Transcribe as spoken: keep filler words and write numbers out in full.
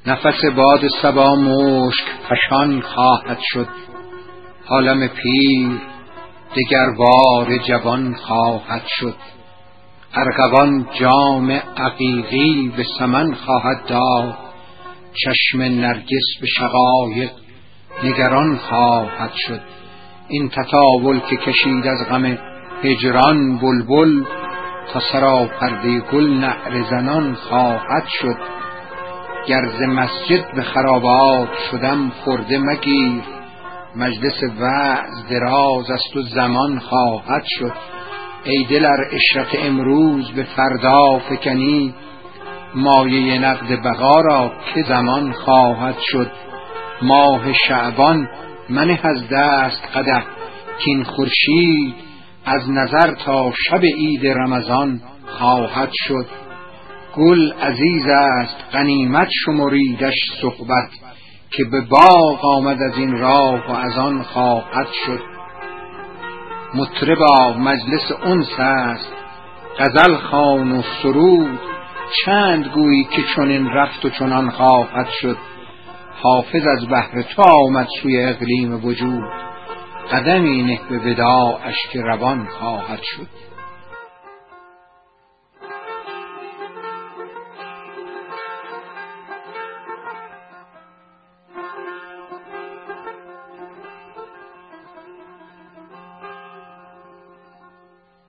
نفس باد صبا مشک فشان خواهد شد، عالم پیر دگر بار جوان خواهد شد. ارغوان جام عقیقی به سمن خواهد داد، چشم نرگس به شقایق نگران خواهد شد. این تطاول که کشید از غم هجران بلبل، تا سراپرده گل نعره زنان خواهد شد. گر ز مسجد به خرابات شدم خرده مگیر، مجلس وعظ دراز است و زمان خواهد شد. ای دل ار عشرت امروز به فردا فکنی، مایه نقد بقا را که زمان خواهد شد. ماه شعبان منه از دست قدح، کین خورشید از نظر تا شب عید رمضان خواهد شد. گل عزیز است غنیمت شمریدش صحبت، که به باغ آمد از این راه و از آن خواهد شد. مطربا مجلس انس است غزل خوان و سرود، چند گویی که چنین رفت و چنان خواهد شد. حافظ از بهر تو آمد سوی اقلیم وجود، قدمی نه به وداعش که روان خواهد شد.